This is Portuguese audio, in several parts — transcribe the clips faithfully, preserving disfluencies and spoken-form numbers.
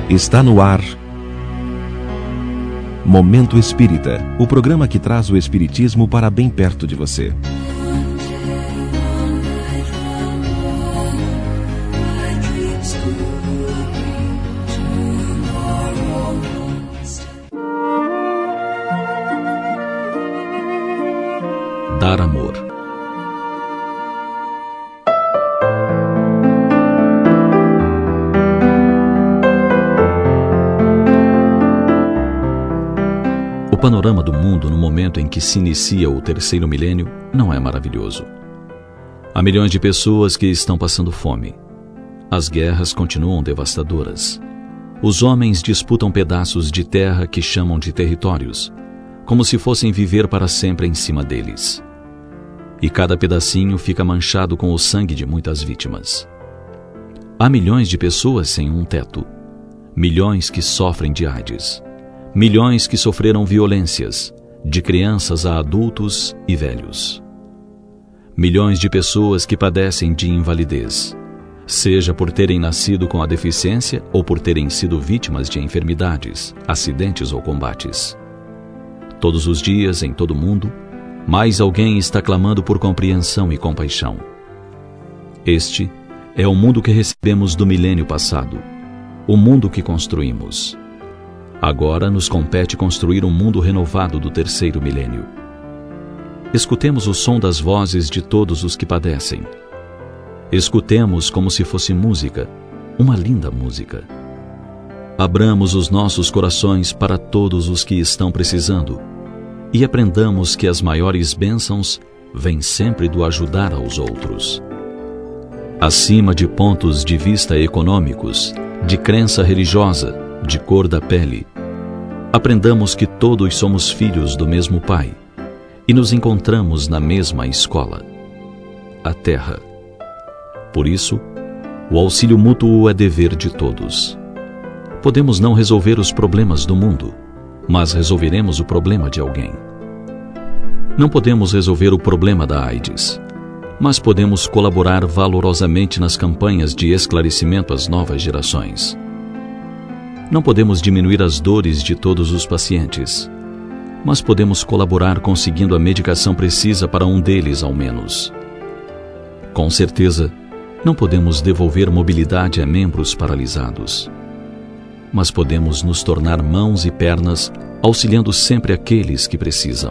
Está no ar Momento Espírita, o programa que traz o espiritismo para bem perto de você. Dar amor. O panorama do mundo no momento em que se inicia o terceiro milênio não é maravilhoso. Há milhões de pessoas que estão passando fome. As guerras continuam devastadoras. Os homens disputam pedaços de terra que chamam de territórios, como se fossem viver para sempre em cima deles. E cada pedacinho fica manchado com o sangue de muitas vítimas. Há milhões de pessoas sem um teto, milhões que sofrem de AIDS, milhões que sofreram violências, de crianças a adultos e velhos. Milhões de pessoas que padecem de invalidez, seja por terem nascido com a deficiência ou por terem sido vítimas de enfermidades, acidentes ou combates. Todos os dias, em todo o mundo, mais alguém está clamando por compreensão e compaixão. Este é o mundo que recebemos do milênio passado, o mundo que construímos. Agora nos compete construir um mundo renovado do terceiro milênio. Escutemos o som das vozes de todos os que padecem. Escutemos como se fosse música, uma linda música. Abramos os nossos corações para todos os que estão precisando e aprendamos que as maiores bênçãos vêm sempre do ajudar aos outros. Acima de pontos de vista econômicos, de crença religiosa, de cor da pele, aprendamos que todos somos filhos do mesmo Pai e nos encontramos na mesma escola, a Terra. Por isso, o auxílio mútuo é dever de todos. Podemos não resolver os problemas do mundo, mas resolveremos o problema de alguém. Não podemos resolver o problema da AIDS, mas podemos colaborar valorosamente nas campanhas de esclarecimento às novas gerações. Não podemos diminuir as dores de todos os pacientes, mas podemos colaborar conseguindo a medicação precisa para um deles ao menos. Com certeza, não podemos devolver mobilidade a membros paralisados, mas podemos nos tornar mãos e pernas, auxiliando sempre aqueles que precisam.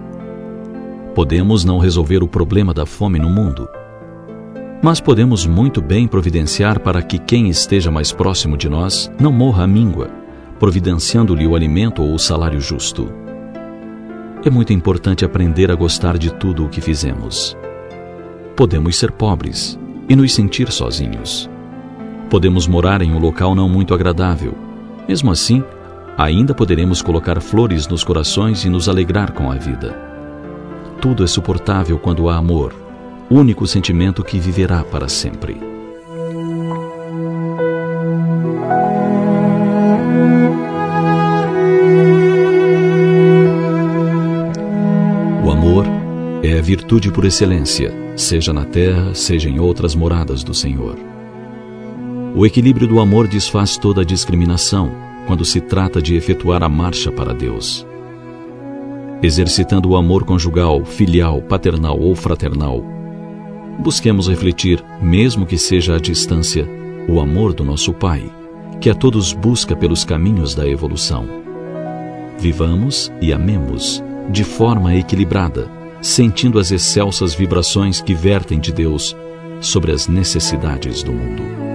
Podemos não resolver o problema da fome no mundo, mas podemos muito bem providenciar para que quem esteja mais próximo de nós não morra à míngua, providenciando-lhe o alimento ou o salário justo. É muito importante aprender a gostar de tudo o que fizemos. Podemos ser pobres e nos sentir sozinhos. Podemos morar em um local não muito agradável. Mesmo assim, ainda poderemos colocar flores nos corações e nos alegrar com a vida. Tudo é suportável quando há amor, único sentimento que viverá para sempre. O amor é a virtude por excelência, seja na terra, seja em outras moradas do Senhor. O equilíbrio do amor desfaz toda a discriminação quando se trata de efetuar a marcha para Deus. Exercitando o amor conjugal, filial, paternal ou fraternal, busquemos refletir, mesmo que seja à distância, o amor do nosso Pai, que a todos busca pelos caminhos da evolução. Vivamos e amemos de forma equilibrada, sentindo as excelsas vibrações que vertem de Deus sobre as necessidades do mundo.